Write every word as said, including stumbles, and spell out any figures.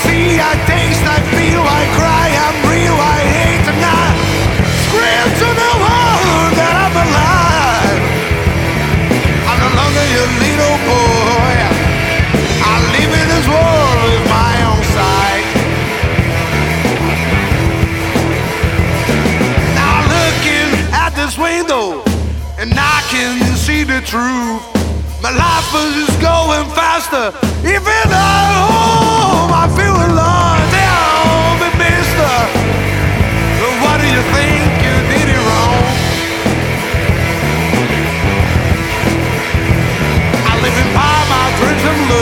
see, I taste, I feel, I cry, I'm real, I hate tonight. Scream to the world that I'm alive. I'm no longer your little boy. I live in this world with my own sight. Now looking at this window, and I can see the truth. My life is just going faster. Even at home, I feel alone. Tell me, mister, what do you think you did it wrong? I live in by my dreams and love.